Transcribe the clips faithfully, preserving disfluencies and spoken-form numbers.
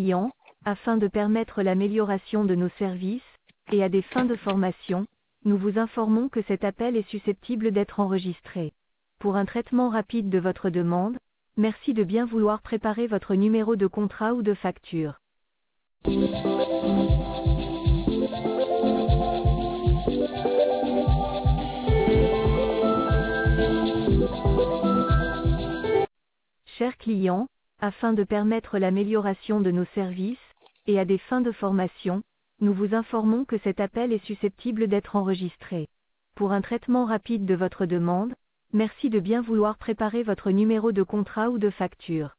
clients, afin de permettre l'amélioration de nos services, et à des fins de formation, nous vous informons que cet appel est susceptible d'être enregistré. Pour un traitement rapide de votre demande, merci de bien vouloir préparer votre numéro de contrat ou de facture. Chers clients, afin de permettre l'amélioration de nos services, et à des fins de formation, nous vous informons que cet appel est susceptible d'être enregistré. Pour un traitement rapide de votre demande, merci de bien vouloir préparer votre numéro de contrat ou de facture.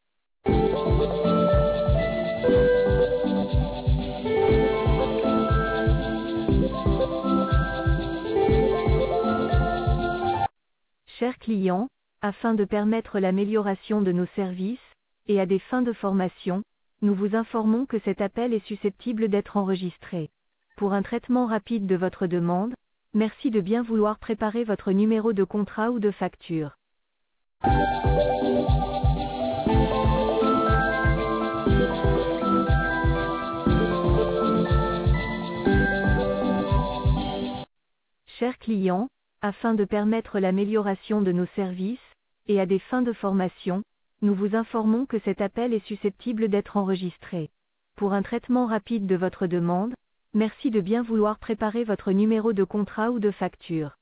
Chers clients, afin de permettre l'amélioration de nos services, et à des fins de formation, nous vous informons que cet appel est susceptible d'être enregistré. Pour un traitement rapide de votre demande, merci de bien vouloir préparer votre numéro de contrat ou de facture. Chers clients, afin de permettre l'amélioration de nos services, et à des fins de formation, nous vous informons que cet appel est susceptible d'être enregistré. Pour un traitement rapide de votre demande, merci de bien vouloir préparer votre numéro de contrat ou de facture.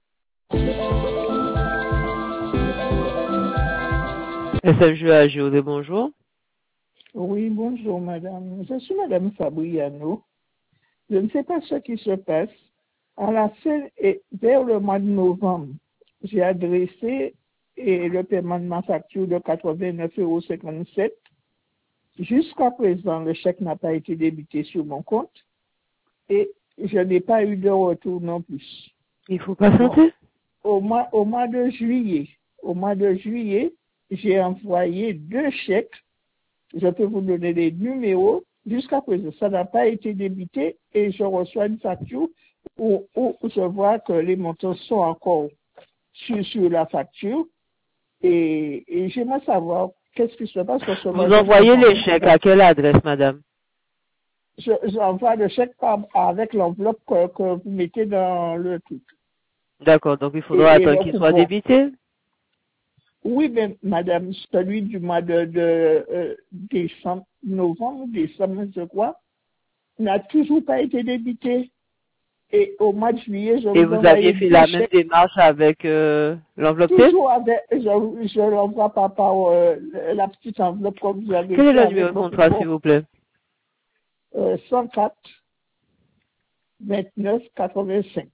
S M J A G O D, bonjour. Oui, bonjour madame. Je suis madame Fabriano. Je ne sais pas ce qui se passe. À la fin et vers le mois de novembre, j'ai adressé et le paiement de ma facture de quatre-vingt-neuf euros cinquante-sept. Jusqu'à présent, le chèque n'a pas été débité sur mon compte et je n'ai pas eu de retour non plus. Il faut patienter. Bon, au mois, au mois de juillet, au mois de juillet, j'ai envoyé deux chèques. Je peux vous donner les numéros. Jusqu'à présent, ça n'a pas été débité et je reçois une facture où, où je vois que les montants sont encore sur, sur la facture. Et, et j'aimerais savoir qu'est-ce qui se passe. Parce que vous envoyez les chèques à quelle adresse, madame? Je, j'envoie le chèque par, avec l'enveloppe que, que vous mettez dans le truc. D'accord, donc il faudra et, attendre qu'il soit débité? Oui, mais madame, celui du mois de, de euh, décembre, novembre, décembre, je crois, n'a toujours pas été débité. Et au mois de juillet, je Et vous, vous aviez fait la même démarche avec euh, l'enveloppe? Toujours avec, je, je l'envoie pas par euh, la petite enveloppe comme vous avez. Quel est le numéro de contrat, s'il vous plaît? euh, cent quatre, vingt-neuf, quatre-vingt-cinq.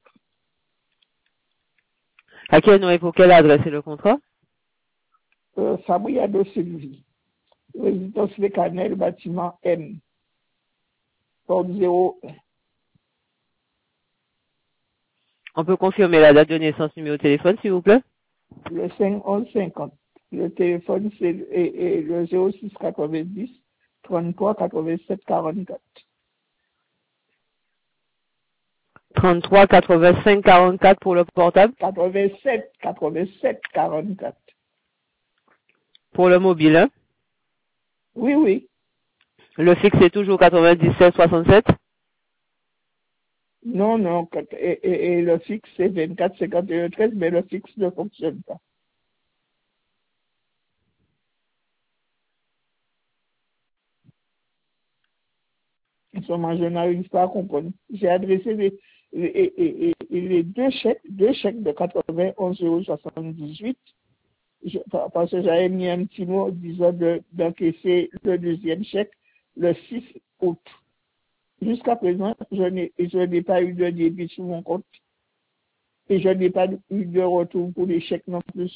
À quel nom et pour quelle adresse est le contrat? Euh, Fabriano Sylvie. Résidence Les Canels, bâtiment M. Porte zéro un. On peut confirmer la date de naissance, numéro de téléphone, s'il vous plaît? Le cinq onze cinquante. Le téléphone, c'est et, et le zéro six quatre-vingt-dix, trente-trois, quatre-vingt-sept, quarante-quatre. trente-trois, quatre-vingt-cinq, quarante-quatre pour le portable? quatre-vingt-sept, quatre-vingt-sept, quarante-quatre. Pour le mobile, hein? Oui, oui. Le fixe est toujours quatre-vingt-dix-sept, soixante-sept? Non, non, et, et, et le fixe c'est vingt-quatre, cinquante et un, treize, mais le fixe ne fonctionne pas. Moi, je n'arrive pas à comprendre. J'ai adressé les, les, et, et, et les deux chèques, deux chèques de quatre-vingt-onze euros soixante-dix-huit, je, parce que j'avais mis un petit mot disant de, d'encaisser le deuxième chèque le six août. Jusqu'à présent, je n'ai, je n'ai pas eu de débit sur mon compte. Et je n'ai pas eu de retour pour les chèques non plus.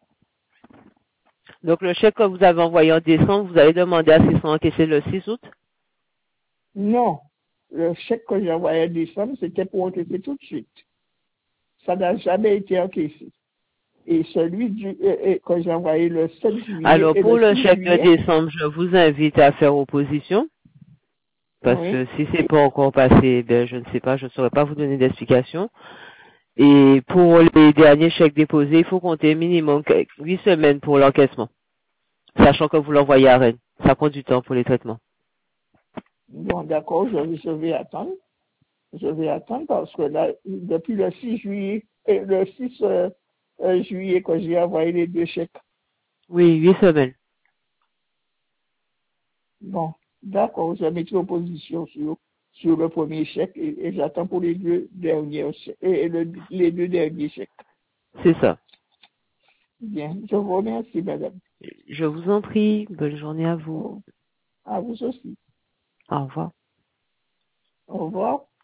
Donc, le chèque que vous avez envoyé en décembre, vous avez demandé à ce qu'il soit encaissé le six août? Non. Le chèque que j'ai envoyé en décembre, c'était pour encaisser tout de suite. Ça n'a jamais été encaissé. Et celui du, euh, que j'ai envoyé le sept juillet. Alors, pour le, le chèque juillet, de décembre, je vous invite à faire opposition. Parce oui. que si c'est pas encore passé, ben, je ne sais pas, je ne saurais pas vous donner d'explication. Et pour les derniers chèques déposés, il faut compter minimum huit semaines pour l'encaissement. Sachant que vous l'envoyez à Rennes. Ça prend du temps pour les traitements. Bon, d'accord, je, je vais attendre. Je vais attendre parce que là, depuis le six juillet, euh, le six euh, euh, juillet que j'ai envoyé les deux chèques. Oui, huit semaines. Bon, d'accord, je mettrai opposition sur, sur le premier chèque et, et j'attends pour les deux derniers chèques, et, et le, les deux derniers chèques. C'est ça. Bien, je vous remercie, madame. Je vous en prie. Bonne journée à vous. À vous aussi. Au revoir. Au revoir.